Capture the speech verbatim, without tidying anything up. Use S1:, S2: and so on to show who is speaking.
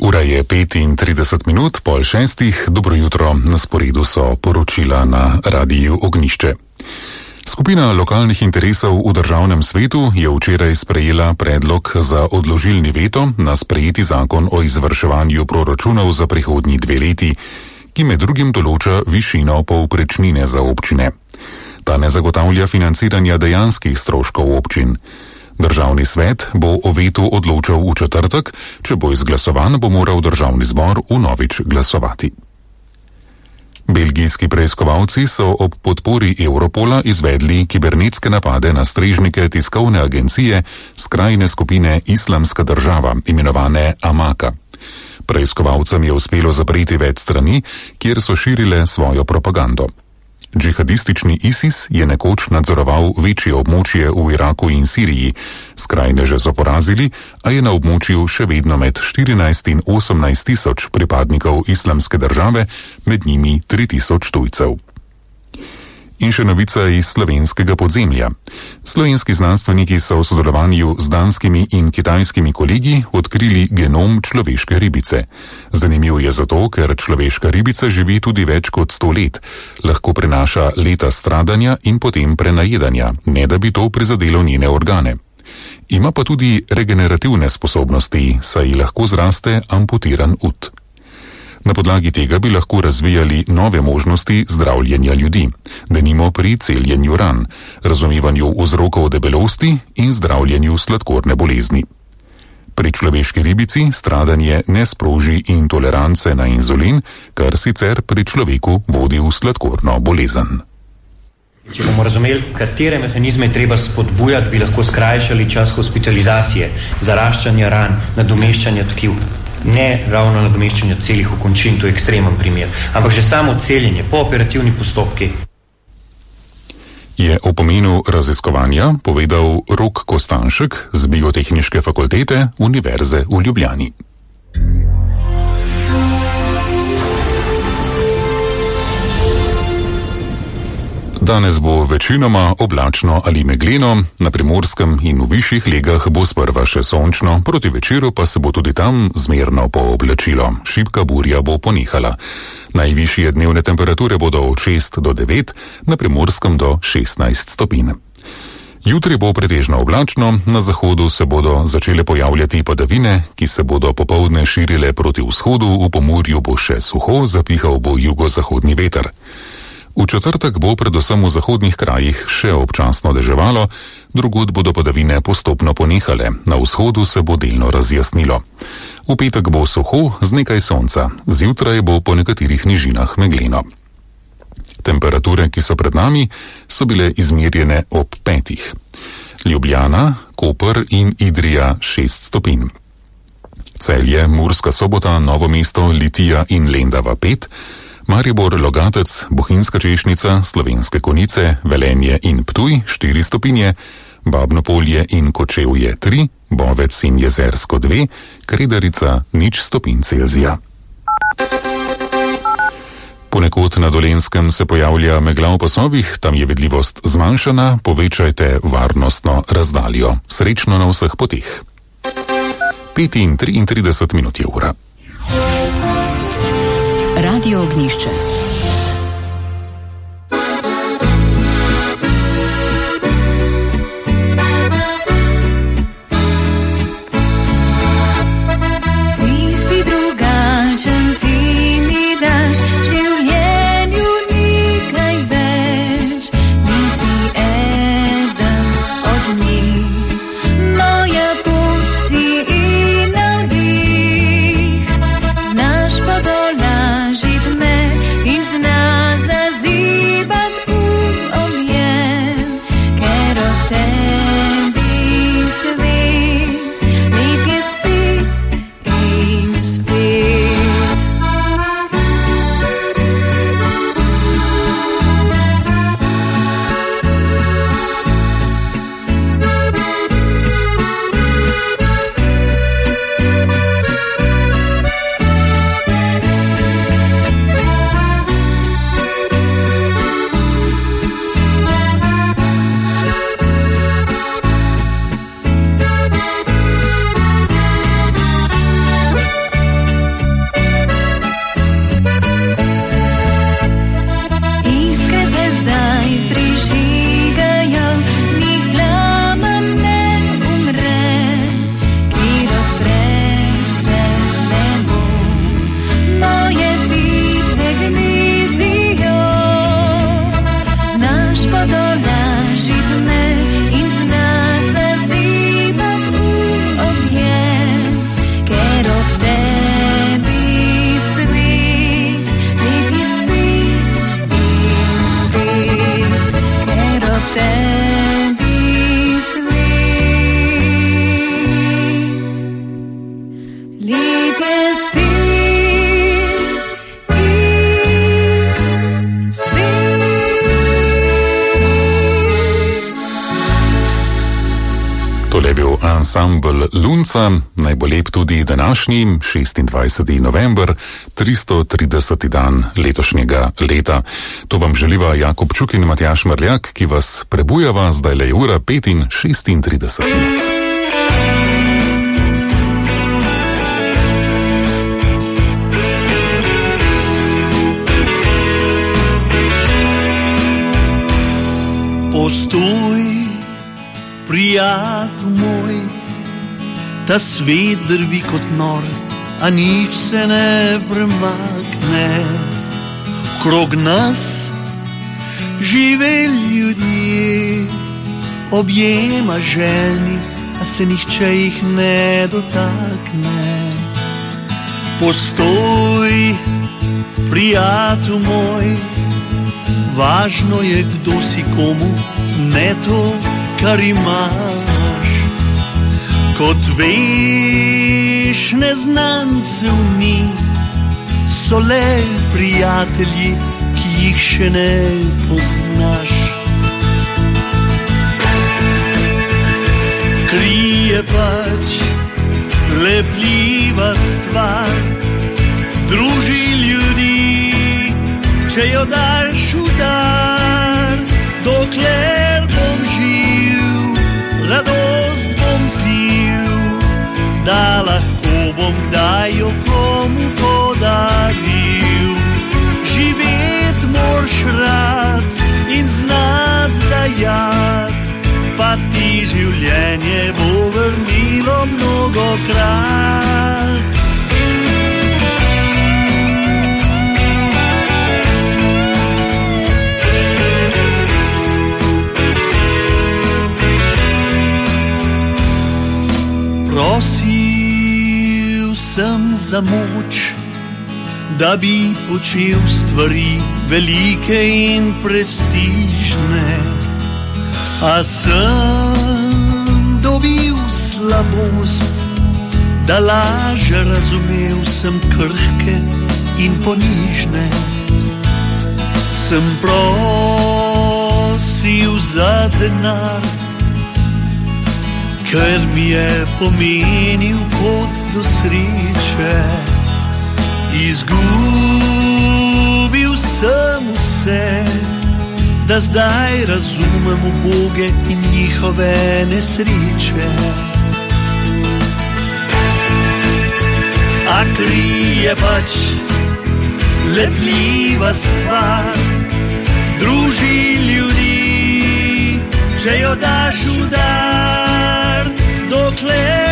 S1: Ura je petintrideset minut, pol šestih, dobro jutro, na sporedu so poročila na Radiu Ognjišče. Skupina lokalnih interesov v državnem svetu je včeraj sprejela predlog za odložilni veto na sprejeti zakon o izvrševanju proračunov za prihodnji dve leti, ki med drugim določa višino povprečnine za občine. Ta ne zagotavlja financiranja dejanskih stroškov občin. Državni svet bo o vetu odločal v četrtek, če bo izglasovan, bo moral državni zbor vnovič glasovati. Belgijski preiskovalci so ob podpori Europola izvedli kibernetske napade na strežnike tiskovne agencije skrajne skupine Islamska država, imenovane Amaka. Preiskovalcem je uspelo zapreti več strani, kjer so širile svojo propagando. Džihadistični ISIS je nekoč nadzoroval večje območje v Iraku in Siriji. Skrajneže so porazili, a je na območju še vedno med štirinajst in osemnajst tisoč pripadnikov Islamske države, med njimi tri tisoč tujcev. In še novica iz slovenskega podzemlja. Slovenski znanstveniki so v sodelovanju z danskimi in kitajskimi kolegi odkrili genom človeške ribice. Zanimiv je zato, ker človeška ribica živi tudi več kot sto let, lahko prenaša leta stradanja in potem prenajedanja, ne da bi to prizadelo njene organe. Ima pa tudi regenerativne sposobnosti, saj lahko zraste amputiran ud. Na podlagi tega bi lahko razvijali nove možnosti zdravljenja ljudi, denimo pri celjenju ran, razumevanju vzrokov debelosti in zdravljenju sladkorne bolezni. Pri človeški ribici stradanje ne sproži intolerance na inzulin, kar sicer pri človeku vodi v sladkorno bolezen.
S2: Če bomo razumeli, katere mehanizme je treba spodbujati, bi lahko skrajšali čas hospitalizacije, zaraščanja ran, nadomeščanja tkiv. Ne ravno nadomeščanja celih okončin, to je ekstremen primer, ampak že samo celjenje, pooperativni postopki.
S1: Je o pomenu raziskovanja povedal Rok Kostanšek z Biotehniške fakultete Univerze v Ljubljani. Danes bo večinoma oblačno ali megleno, na Primorskem in v višjih legah bo sprva še sončno, proti večeru pa se bo tudi tam zmerno pooblačilo. Šibka burja bo ponehala. Najvišje dnevne temperature bodo od šest do devet, na Primorskem do šestnajst stopinj. Jutri bo pretežno oblačno, na zahodu se bodo začele pojavljati padavine, ki se bodo popoldne širile proti vzhodu, v Pomurju bo še suho, zapihal bo jugozahodni veter. V četrtek bo predvsem v zahodnih krajih še občasno deževalo, drugod bodo padavine postopno ponehale, na vzhodu se bo delno razjasnilo. V petek bo suho z nekaj sonca, zjutraj bo po nekaterih nižinah megleno. Temperature, ki so pred nami, so bile izmerjene ob petih. Ljubljana, Koper in Idrija šest stopinj. Celje, Murska Sobota, Novo mesto, Litija in Lendava pet, Maribor, Logatec, Bohinjska Češnica, Slovenske Konjice, Velenje in Ptuj štiri stopinje, Babno Polje in Kočevje tri, Bovec in Jezersko dve, Kredarica nič stopinj Celzija. Ponekod na Dolenjskem se pojavlja megla v pasovih, tam je vidljivost zmanjšana, povečajte varnostno razdaljo. Srečno na vseh poteh. petintrideset minut je ura.
S3: Radio Ognjišče.
S4: Ti si drugačen, ti mi daš življenju nekaj več. Nisi eden od njih, moja pot si in navdih. Znaš potolažit me in
S1: ansambl Lunca, naj bo lep tudi današnji, šestindvajseti november, tristo trideseti dan letošnjega leta. To vam želiva Jakub Čuk in Matjaž Mrljak, ki vas prebujava, zdaj le ura pet in šestintrideset minut.
S3: Postoj, prijatelj moj, ta svet drvi kot nor, a nič se ne premakne. Krog nas žive ljudje, objema željni, a se nihče jih ne dotakne. Postoj, prijatelj moj, važno je, kdo si komu, ne to, kar imaš. Kot veš, neznancev ni, so le prijatelji, ki jih še ne poznaš. Krije pač lepljiva stvar, druži ljudi, če jo daš v dar. Dokler bom živ, radost bom pil, da lahko bom kdaj jo komu podaril. Živet moraš rad in znat dajat, pa ti življenje bo vrnilo mnogokrat. Prosil sem za moč, da bi počel stvari velike in prestižne, a sem dobil slabost, da laže razumel sem krhke in ponižne. Sem prosil za denar, ker mi je pomenil pot do sreče. Izgubil sem vse, da zdaj razumem uboge in njihove nesreče. A krije pač lepljiva stvar, druži ljudi, če jo daš v dar. Dokler